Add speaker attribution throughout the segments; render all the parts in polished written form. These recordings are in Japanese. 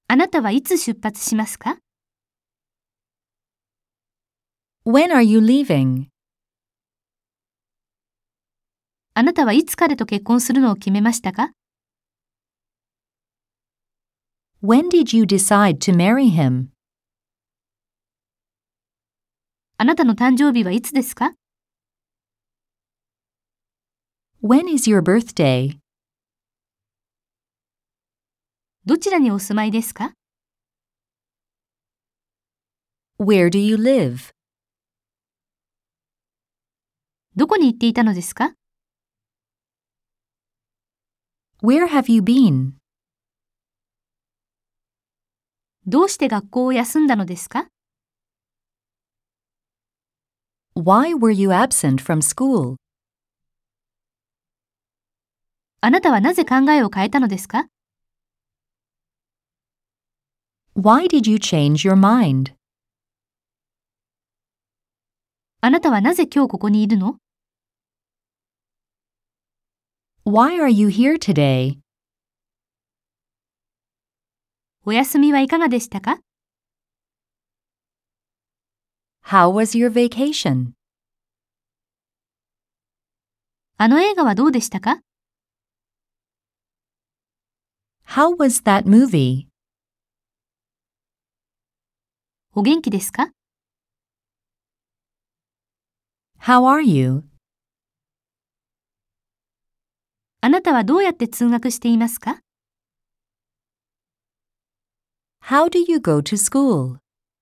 Speaker 1: あなたはいつ出発しますか？
Speaker 2: When are you leaving?
Speaker 1: あなたはいつ彼と結婚するのを決めましたか？
Speaker 2: When did you decide to marry him?
Speaker 1: あなたの誕生日はいつですか？
Speaker 2: When is your birthday?
Speaker 1: どちらにお住まいですか？
Speaker 2: Where do you live?
Speaker 1: どこに行っていたのですか？
Speaker 2: Where have you been?
Speaker 1: どうして学校を休んだのですか？
Speaker 2: Why were you absent from school?
Speaker 1: あなたはなぜ考えを変えたのですか？
Speaker 2: Why did you change your mind?
Speaker 1: あなたはなぜ今日ここにいるの？
Speaker 2: Why are you here today?
Speaker 1: お休みはいかがでしたか？
Speaker 2: How was your vacation?
Speaker 1: あの映画はどうでしたか？
Speaker 2: How was that movie?
Speaker 1: お元気ですか？
Speaker 2: How are you?
Speaker 1: あなたはどうやって通学していますか？
Speaker 2: How do you go to school?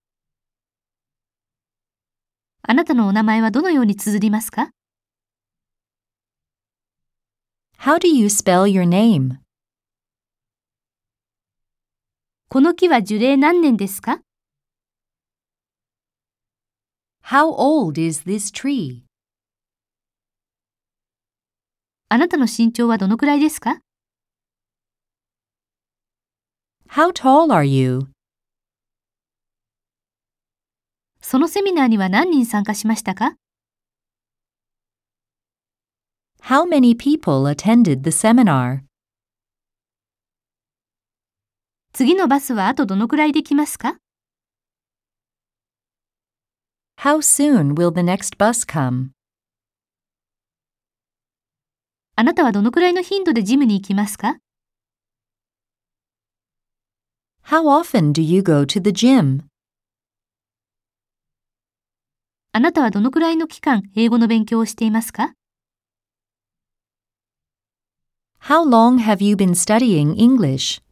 Speaker 1: あなたのお名前はどのように綴りますか？
Speaker 2: How do you spell your name?
Speaker 1: この木は樹齢何年ですか？
Speaker 2: How old is this tree?
Speaker 1: あなたの身長はどのくらいですか？
Speaker 2: How tall are you?
Speaker 1: そのセミナーには何人参加しましたか？
Speaker 2: How many people attended the seminar?
Speaker 1: 次のバスはあとどのくらいで来ますか？
Speaker 2: How soon will the next bus come?
Speaker 1: あなたはどのくらいの頻度でジムに行きますか？
Speaker 2: How often do you go to the gym?
Speaker 1: あなたはどのくらいの期間英語の勉強をしていますか？
Speaker 2: How long have you been studying English?